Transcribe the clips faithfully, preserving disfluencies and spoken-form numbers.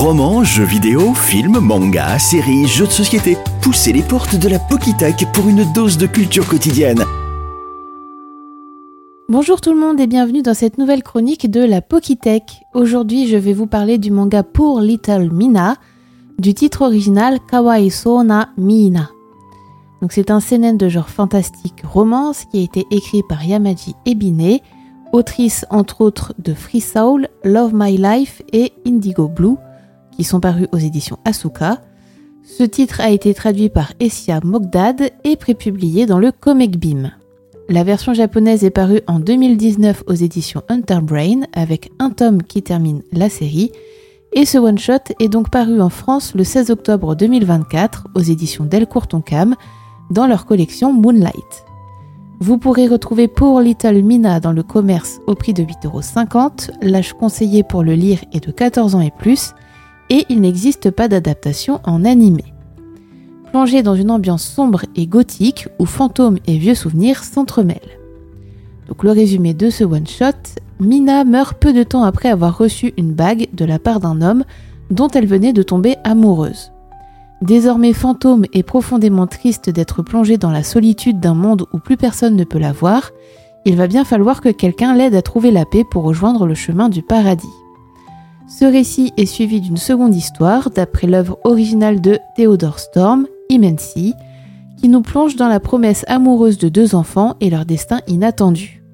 Romans, jeux vidéo, films, mangas, séries, jeux de société. Poussez les portes de la Pokitech pour une dose de culture quotidienne. Bonjour tout le monde et bienvenue dans cette nouvelle chronique de la Pokitech. Aujourd'hui, je vais vous parler du manga Poor Little Mina, du titre original Kawaii Sona Mina. Donc c'est un seinen de genre fantastique romance qui a été écrit par Yamaji Ebine, autrice entre autres de Free Soul, Love My Life et Indigo Blue, qui sont parus aux éditions Asuka. Ce titre a été traduit par Essia Mogdad et prépublié dans le Comic Beam. La version japonaise est parue en deux mille dix-neuf aux éditions Hunterbrain avec un tome qui termine la série, et ce one-shot est donc paru en France le seize octobre deux mille vingt-quatre aux éditions Delcourt Tonkam dans leur collection Moonlight. Vous pourrez retrouver Poor Little Mina dans le commerce au prix de huit euros cinquante, l'âge conseillé pour le lire est de quatorze ans et plus, et il n'existe pas d'adaptation en animé. Plongé dans une ambiance sombre et gothique où fantômes et vieux souvenirs s'entremêlent. Donc le résumé de ce one-shot, Mina meurt peu de temps après avoir reçu une bague de la part d'un homme dont elle venait de tomber amoureuse. Désormais fantôme et profondément triste d'être plongée dans la solitude d'un monde où plus personne ne peut la voir, il va bien falloir que quelqu'un l'aide à trouver la paix pour rejoindre le chemin du paradis. Ce récit est suivi d'une seconde histoire d'après l'œuvre originale de Theodore Storm, Immensea, qui nous plonge dans la promesse amoureuse de deux enfants et leur destin inattendu.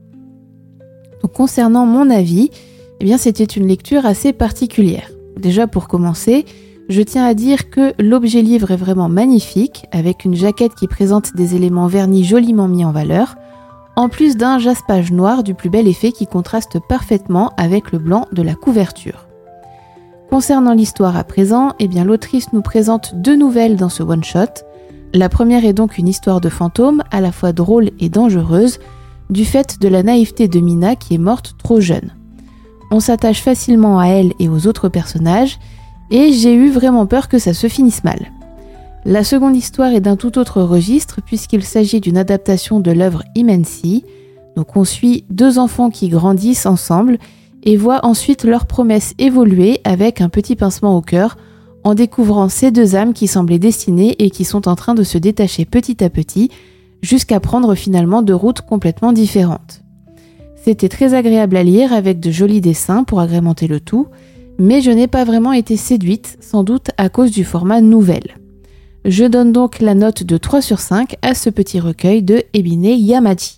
Donc, concernant mon avis, eh bien, c'était une lecture assez particulière. Déjà pour commencer, je tiens à dire que l'objet livre est vraiment magnifique, avec une jaquette qui présente des éléments vernis joliment mis en valeur, en plus d'un jaspage noir du plus bel effet qui contraste parfaitement avec le blanc de la couverture. Concernant l'histoire à présent, eh bien l'autrice nous présente deux nouvelles dans ce one-shot. La première est donc une histoire de fantôme, à la fois drôle et dangereuse, du fait de la naïveté de Mina qui est morte trop jeune. On s'attache facilement à elle et aux autres personnages, et j'ai eu vraiment peur que ça se finisse mal. La seconde histoire est d'un tout autre registre, puisqu'il s'agit d'une adaptation de l'œuvre Immensea. Donc on suit deux enfants qui grandissent ensemble, et voit ensuite leurs promesses évoluer avec un petit pincement au cœur en découvrant ces deux âmes qui semblaient destinées et qui sont en train de se détacher petit à petit jusqu'à prendre finalement deux routes complètement différentes. C'était très agréable à lire avec de jolis dessins pour agrémenter le tout, mais je n'ai pas vraiment été séduite, sans doute à cause du format nouvelle. Je donne donc la note de trois sur cinq à ce petit recueil de Ebine Yamaji.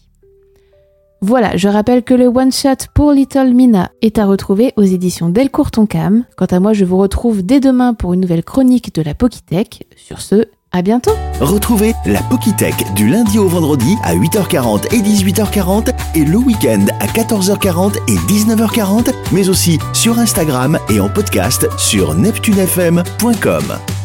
Voilà, je rappelle que le one-shot Poor Little Mina est à retrouver aux éditions Delcourt Tonkam. Quant à moi, je vous retrouve dès demain pour une nouvelle chronique de la Pokitech. Sur ce, à bientôt. Retrouvez la Pokitech du lundi au vendredi à huit heures quarante et dix-huit heures quarante et le week-end à quatorze heures quarante et dix-neuf heures quarante, mais aussi sur Instagram et en podcast sur neptune f m point com.